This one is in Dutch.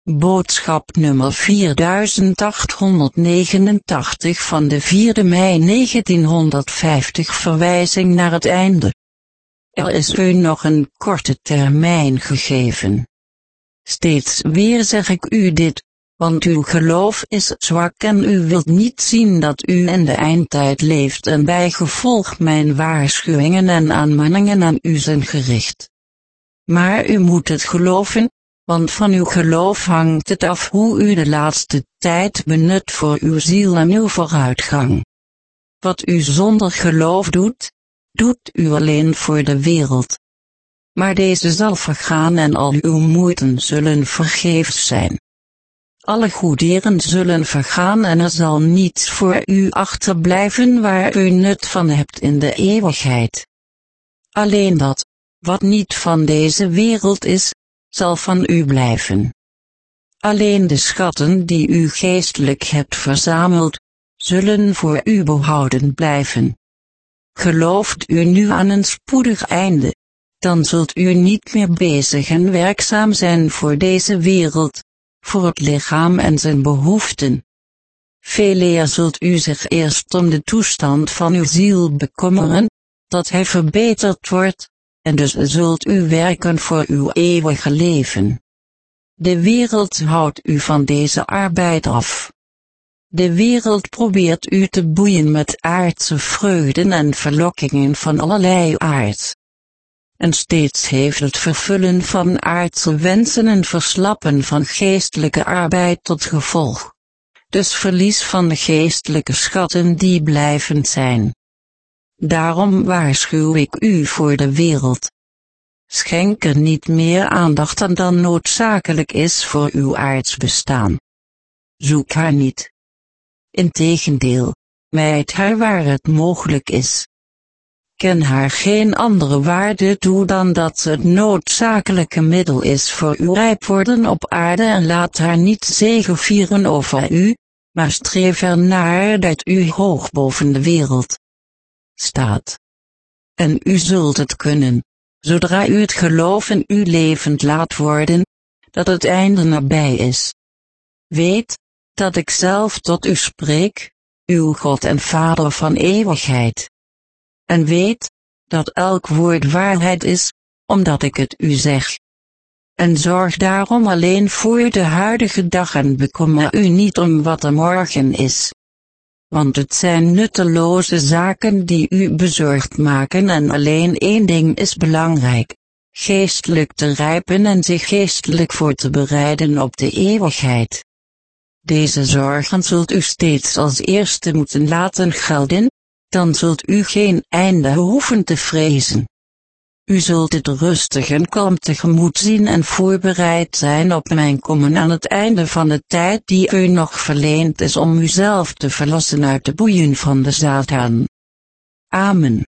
Boodschap nummer 4889 van de 4 mei 1950. Verwijzing naar het einde. Er is u nog een korte termijn gegeven. Steeds weer zeg ik u dit, want uw geloof is zwak en u wilt niet zien dat u in de eindtijd leeft en bijgevolg mijn waarschuwingen en aanmaningen aan u zijn gericht. Maar u moet het geloven, want van uw geloof hangt het af hoe u de laatste tijd benut voor uw ziel en uw vooruitgang. Wat u zonder geloof doet, doet u alleen voor de wereld. Maar deze zal vergaan en al uw moeiten zullen vergeefs zijn. Alle goederen zullen vergaan en er zal niets voor u achterblijven waar u nut van hebt in de eeuwigheid. Alleen dat, wat niet van deze wereld is, zal van u blijven. Alleen de schatten die u geestelijk hebt verzameld, zullen voor u behouden blijven. Gelooft u nu aan een spoedig einde, dan zult u niet meer bezig en werkzaam zijn voor deze wereld, voor het lichaam en zijn behoeften. Veeleer zult u zich eerst om de toestand van uw ziel bekommeren, dat hij verbeterd wordt, en dus zult u werken voor uw eeuwige leven. De wereld houdt u van deze arbeid af. De wereld probeert u te boeien met aardse vreugden en verlokkingen van allerlei aard. En steeds heeft het vervullen van aardse wensen en verslappen van geestelijke arbeid tot gevolg. Dus verlies van de geestelijke schatten die blijvend zijn. Daarom waarschuw ik u voor de wereld. Schenk er niet meer aandacht aan dan noodzakelijk is voor uw aards bestaan. Zoek haar niet. Integendeel, mijd haar waar het mogelijk is. Ken haar geen andere waarde toe dan dat ze het noodzakelijke middel is voor uw rijp worden op aarde en laat haar niet zegevieren over u, maar streef ernaar dat u hoog boven de wereld staat. En u zult het kunnen, zodra u het geloof in u levend laat worden, dat het einde nabij is. Weet, dat ik zelf tot u spreek, uw God en Vader van eeuwigheid. En weet, dat elk woord waarheid is, omdat ik het u zeg. En zorg daarom alleen voor de huidige dag en bekommer u niet om wat er morgen is. Want het zijn nutteloze zaken die u bezorgd maken en alleen één ding is belangrijk: geestelijk te rijpen en zich geestelijk voor te bereiden op de eeuwigheid. Deze zorgen zult u steeds als eerste moeten laten gelden, dan zult u geen einde hoeven te vrezen. U zult het rustig en kalm tegemoet zien en voorbereid zijn op mijn komen aan het einde van de tijd die u nog verleend is om uzelf te verlossen uit de boeien van de Satan. Amen.